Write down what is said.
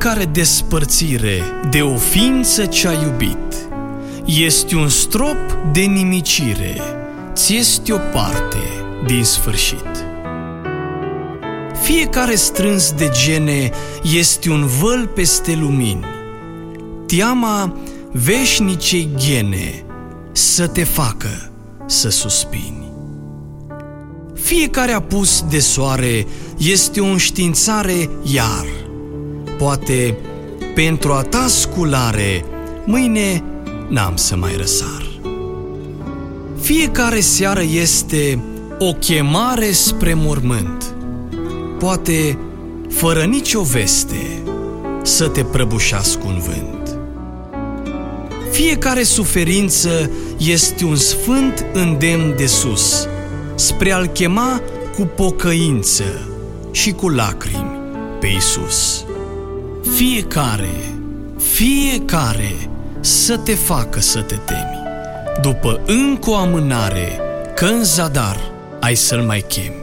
Fiecare despărțire de o ființă ce-a iubit este un strop de nimicire, ți este o parte din sfârșit. Fiecare strâns de gene este un văl peste lumini, teama veșnicei ghene să te facă să suspini. Fiecare apus de soare este o înștiințare iar, poate pentru a ta sculare mâine n-am să mai răsar. Fiecare seară este o chemare spre mormânt, poate fără nicio veste să te prăbușească un vânt. Fiecare suferință este un sfânt îndemn de sus spre a-L chema cu pocăință și cu lacrimi pe Iisus. Fiecare să te facă să te temi, după încă o amânare, că în zadar ai să-L mai chemi.